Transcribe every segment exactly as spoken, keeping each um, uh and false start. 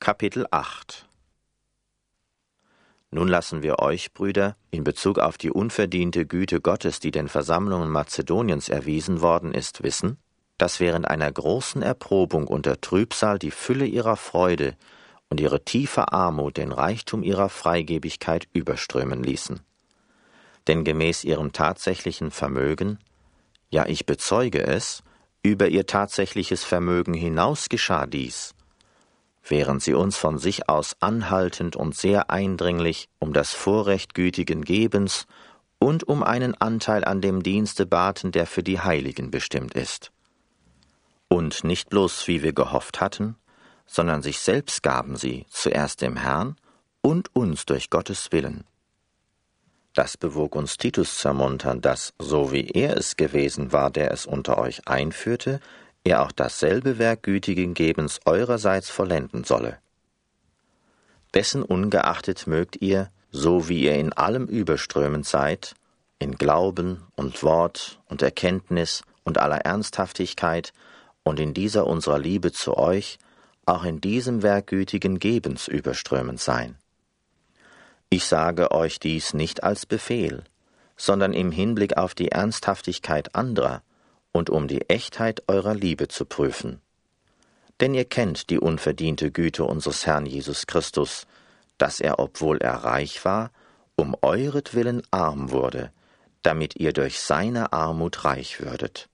Kapitel acht. Nun lassen wir euch, Brüder, in Bezug auf die unverdiente Güte Gottes, die den Versammlungen Mazedoniens erwiesen worden ist, wissen, dass während einer großen Erprobung unter Trübsal die Fülle ihrer Freude und ihre tiefe Armut den Reichtum ihrer Freigebigkeit überströmen ließen. Denn gemäß ihrem tatsächlichen Vermögen, ja, ich bezeuge es, über ihr tatsächliches Vermögen hinaus geschah dies, während sie uns von sich aus anhaltend und sehr eindringlich um das Vorrecht gütigen Gebens und um einen Anteil an dem Dienste baten, der für die Heiligen bestimmt ist. Und nicht bloß, wie wir gehofft hatten, sondern sich selbst gaben sie, zuerst dem Herrn und uns durch Gottes Willen. Das bewog uns Titus zu ermuntern, dass, so wie er es gewesen war, der es unter euch einführte, er auch dasselbe Werk gütigen Gebens eurerseits vollenden solle. Dessen ungeachtet mögt ihr, so wie ihr in allem überströmend seid, in Glauben und Wort und Erkenntnis und aller Ernsthaftigkeit und in dieser unserer Liebe zu euch, auch in diesem Werk gütigen Gebens überströmend sein. Ich sage euch dies nicht als Befehl, sondern im Hinblick auf die Ernsthaftigkeit anderer und um die Echtheit eurer Liebe zu prüfen. Denn ihr kennt die unverdiente Güte unseres Herrn Jesus Christus, dass er, obwohl er reich war, um euretwillen arm wurde, damit ihr durch seine Armut reich würdet.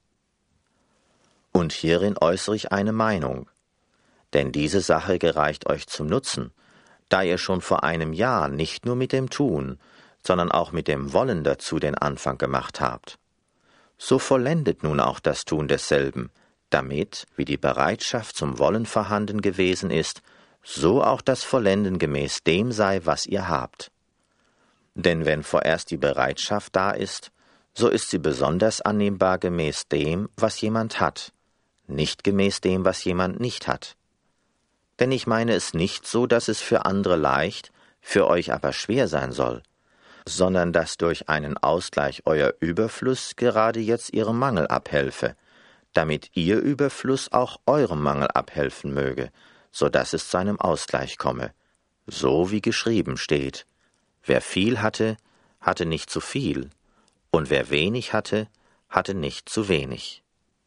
Und hierin äußere ich eine Meinung, denn diese Sache gereicht euch zum Nutzen, da ihr schon vor einem Jahr nicht nur mit dem Tun, sondern auch mit dem Wollen dazu den Anfang gemacht habt. So vollendet nun auch das Tun desselben, damit, wie die Bereitschaft zum Wollen vorhanden gewesen ist, so auch das Vollenden gemäß dem sei, was ihr habt. Denn wenn vorerst die Bereitschaft da ist, so ist sie besonders annehmbar gemäß dem, was jemand hat, nicht gemäß dem, was jemand nicht hat. Denn ich meine es nicht so, dass es für andere leicht, für euch aber schwer sein soll, sondern dass durch einen Ausgleich euer Überfluss gerade jetzt ihrem Mangel abhelfe, damit ihr Überfluss auch eurem Mangel abhelfen möge, so dass es zu einem Ausgleich komme, so wie geschrieben steht: Wer viel hatte, hatte nicht zu viel, und wer wenig hatte, hatte nicht zu wenig.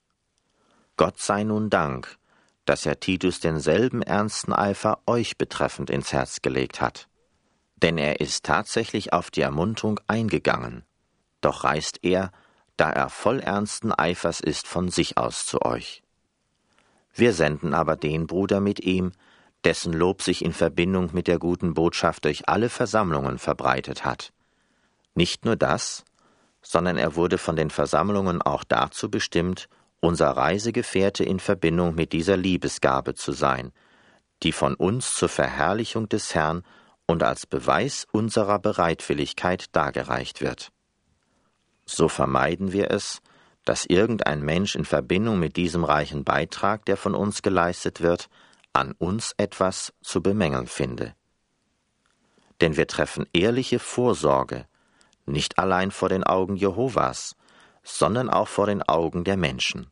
Gott sei nun Dank, dass Herr Titus denselben ernsten Eifer euch betreffend ins Herz gelegt hat. Denn er ist tatsächlich auf die Ermunterung eingegangen, doch reist er, da er voll ernsten Eifers ist, von sich aus zu euch. Wir senden aber den Bruder mit ihm, dessen Lob sich in Verbindung mit der guten Botschaft durch alle Versammlungen verbreitet hat. Nicht nur das, sondern er wurde von den Versammlungen auch dazu bestimmt, unser Reisegefährte in Verbindung mit dieser Liebesgabe zu sein, die von uns zur Verherrlichung des Herrn und als Beweis unserer Bereitwilligkeit dargereicht wird. So vermeiden wir es, dass irgendein Mensch in Verbindung mit diesem reichen Beitrag, der von uns geleistet wird, an uns etwas zu bemängeln finde. Denn wir treffen ehrliche Vorsorge, nicht allein vor den Augen Jehovas, sondern auch vor den Augen der Menschen.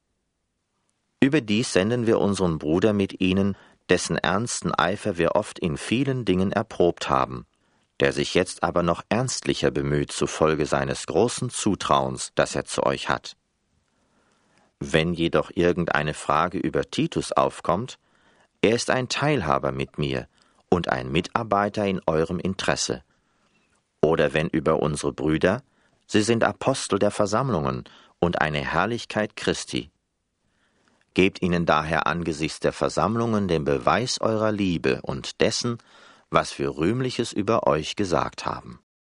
Überdies senden wir unseren Bruder mit ihnen, dessen ernsten Eifer wir oft in vielen Dingen erprobt haben, der sich jetzt aber noch ernstlicher bemüht zufolge seines großen Zutrauens, das er zu euch hat. Wenn jedoch irgendeine Frage über Titus aufkommt, er ist ein Teilhaber mit mir und ein Mitarbeiter in eurem Interesse. Oder wenn über unsere Brüder, sie sind Apostel der Versammlungen und eine Herrlichkeit Christi. Gebt ihnen daher angesichts der Versammlungen den Beweis eurer Liebe und dessen, was wir Rühmliches über euch gesagt haben.